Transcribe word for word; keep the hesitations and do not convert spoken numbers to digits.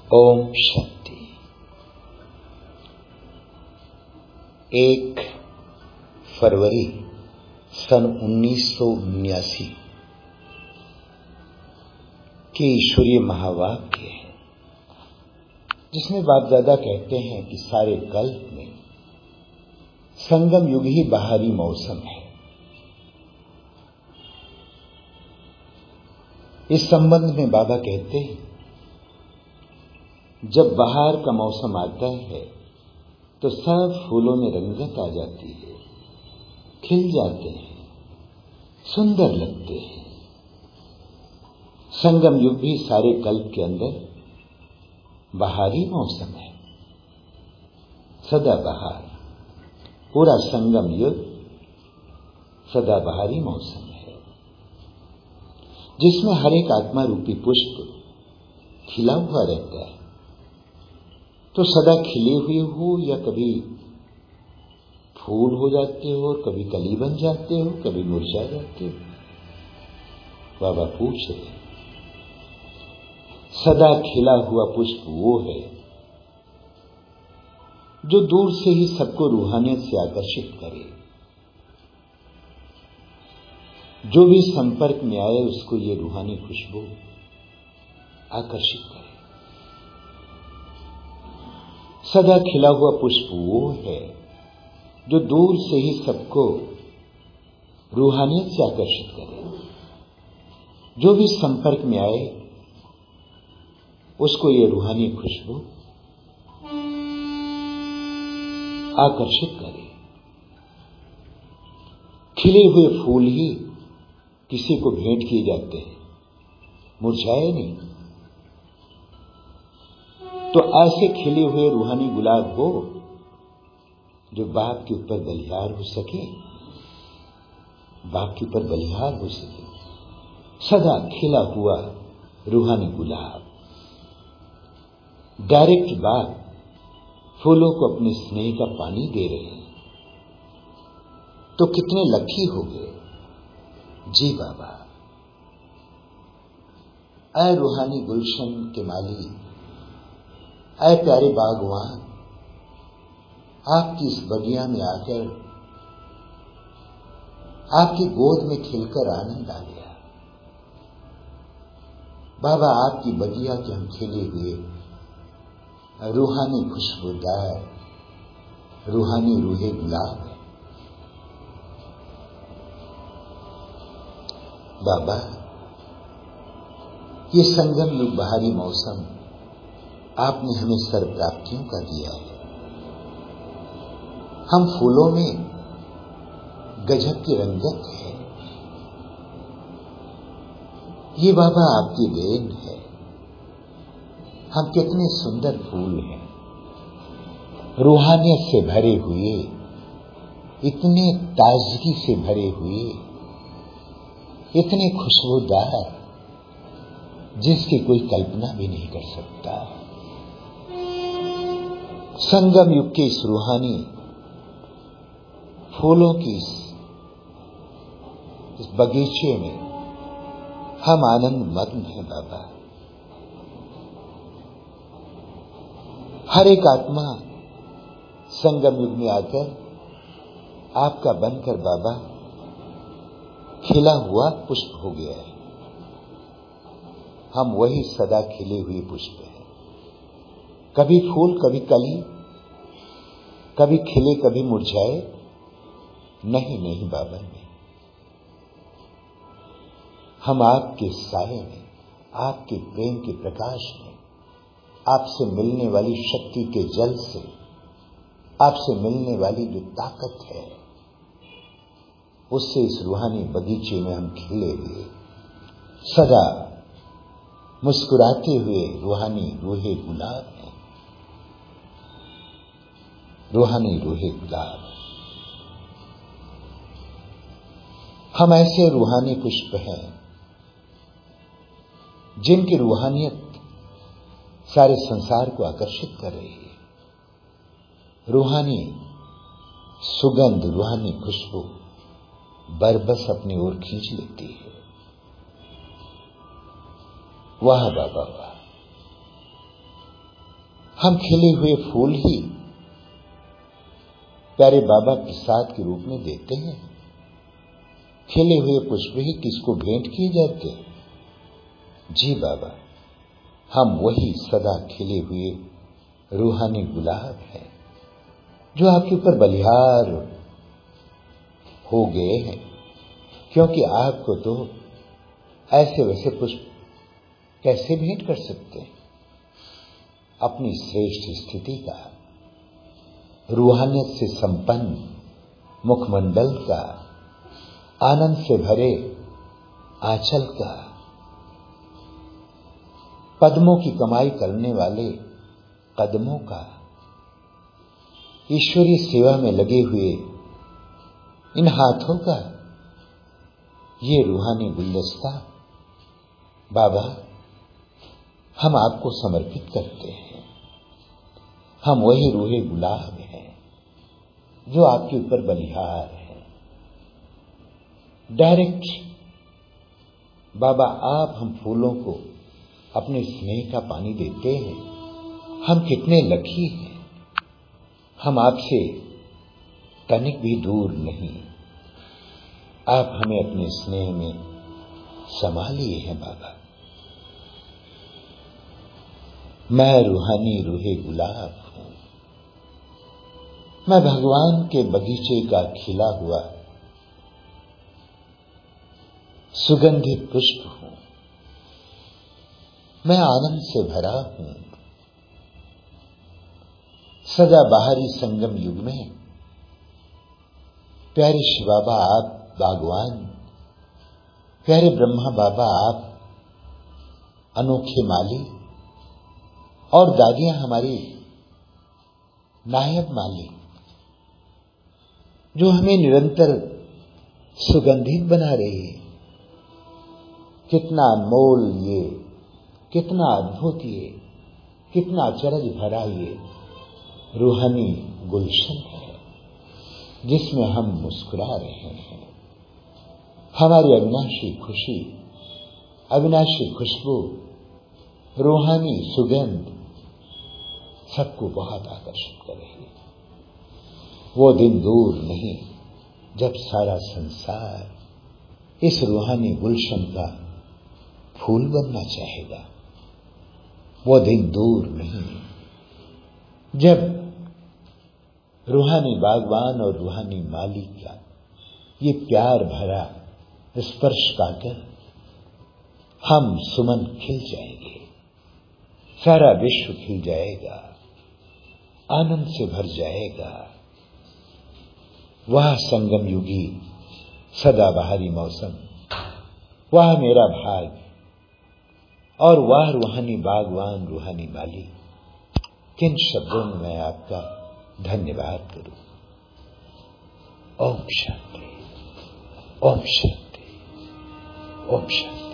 ओम शांति। एक फरवरी सन उन्नीस सौ उन्यासी के ईश्वरीय महावाक्य है, जिसमें बाप दादा कहते हैं कि सारे कल्प में संगम युग ही बाहरी मौसम है। इस संबंध में बाबा कहते हैं, जब बाहर का मौसम आता है तो सब फूलों में रंगत आ जाती है, खिल जाते हैं, सुंदर लगते हैं। संगम युग भी सारे कल्प के अंदर बाहरी मौसम है, सदा बहार। पूरा संगम युग सदा बहारी मौसम है, जिसमें हर एक आत्मा रूपी पुष्प खिला हुआ रहता है। तो सदा खिले हुए हो या कभी फूल हो जाते हो, कभी कली बन जाते हो, कभी मुरझा जाते हो। बाबा पूछ रहे, सदा खिला हुआ पुष्प वो है जो दूर से ही सबको रूहानियत से आकर्षित करे। जो भी संपर्क में आए उसको ये रूहानी खुशबू आकर्षित करे। सदा खिला हुआ पुष्प वो है जो दूर से ही सबको रूहानियत से आकर्षित करे। जो भी संपर्क में आए उसको ये रूहानी खुशबू आकर्षित करे। खिले हुए फूल ही किसी को भेंट किए जाते हैं, मुरझाए नहीं। तो ऐसे खिले हुए रूहानी गुलाब हो जो बाप के ऊपर बलिहार हो सके, बाप के ऊपर बलिहार हो सके। सदा खिला हुआ रूहानी गुलाब। डायरेक्ट बाप फूलों को अपने स्नेह का पानी दे रहे हैं, तो कितने लकी हो गए जी बाबा। ऐ रूहानी गुलशन के माली, ऐ प्यारे बागवान, आपकी इस बगिया में आकर आपकी गोद में खिलकर आनंद आ गया। बाबा आपकी बगिया के हम खिले हुए रूहानी खुशबूदार रूहानी रूहे गुलाब है। बाबा ये संगम युग बाहरी मौसम आपने हमें सर्व प्राप्तियों का दिया है। हम फूलों में गजब की रंगत है, ये बाबा आपकी देन है। हम कितने सुंदर फूल हैं, रूहानियत से भरे हुए, इतने ताजगी से भरे हुए, इतने खुशबूदार, जिसकी कोई कल्पना भी नहीं कर सकता। संगम युग के इस रूहानी फूलों की इस, इस बगीचे में हम आनंद मग्न हैं बाबा। हर एक आत्मा संगम युग में आकर आपका बनकर बाबा खिला हुआ पुष्प हो गया है। हम वही सदा खिले हुए पुष्प हैं। कभी फूल, कभी कली, कभी खिले, कभी मुरझाए नहीं, नहीं बाबा नहीं। हम आपके साए में, आपके प्रेम के प्रकाश में, आपसे मिलने वाली शक्ति के जल से, आपसे मिलने वाली जो ताकत है, उससे इस रूहानी बगीचे में हम खिले हुए, सदा मुस्कुराते हुए रूहानी रूहे गुलाब हैं। रूहानी रूहे गुलाब। हम ऐसे रूहानी पुष्प हैं जिनकी रूहानियत सारे संसार को आकर्षित कर रही है। रूहानी सुगंध, रूहानी खुशबू बरबस अपनी ओर खींच लेती है। वाह बाबा वाह। हम खिले हुए फूल ही प्यारे बाबा प्रसाद के रूप में देते हैं। खिले हुए पुष्प ही किसको भेंट किए जाते हैं? जी बाबा, हम वही सदा खिले हुए रूहानी गुलाब हैं जो आपके ऊपर बलिहार हो गए हैं, क्योंकि आपको तो ऐसे वैसे पुष्प कैसे भेंट कर सकते हैं? अपनी श्रेष्ठ स्थिति का, रूहानियत से संपन्न मुखमंडल का, आनंद से भरे आंचल का, पद्मों की कमाई करने वाले कदमों का, ईश्वरीय सेवा में लगे हुए इन हाथों का, ये रूहानी गुलदस्ता बाबा हम आपको समर्पित करते हैं। हम वही रूहे गुलाब हैं जो आपके ऊपर बलिहार है। डायरेक्ट बाबा आप हम फूलों को अपने स्नेह का पानी देते हैं। हम कितने लकी हैं, हम आपसे तनिक भी दूर नहीं। आप हमें अपने स्नेह में समा लिए हैं बाबा। मैं रूहानी रूहे गुलाब हूं। मैं भगवान के बगीचे का खिला हुआ सुगंधित पुष्प हूं। मैं आनंद से भरा हूं। सदा बाहरी संगम युग में प्यारे शिव बाबा आप बागवान, प्यारे ब्रह्मा बाबा आप अनोखे माली, और दादियां हमारी नायब माली, जो हमें निरंतर सुगंधित बना रही है। कितना अनमोल ये, कितना अद्भुत ये, कितना अचरज भरा ये रूहानी गुलशन है जिसमें हम मुस्कुरा रहे हैं। हमारी अविनाशी खुशी, अविनाशी खुशबू, रूहानी सुगंध सबको बहुत आकर्षित कर रही है। वो दिन दूर नहीं जब सारा संसार इस रूहानी गुलशन का फूल बनना चाहेगा। वो दिन दूर नहीं जब रूहानी बागवान और रूहानी माली का ये प्यार भरा स्पर्श पाकर हम सुमन खिल जाएंगे, सारा विश्व खिल जाएगा, आनंद से भर जाएगा। वह संगम युगी सदाबहारी मौसम, वह मेरा भाग, और वह रूहानी बागवान रूहानी माली, किन शब्दों में मैं आपका धन्यवाद करूं। ओम शांति, ओम शांति, ओम शांति।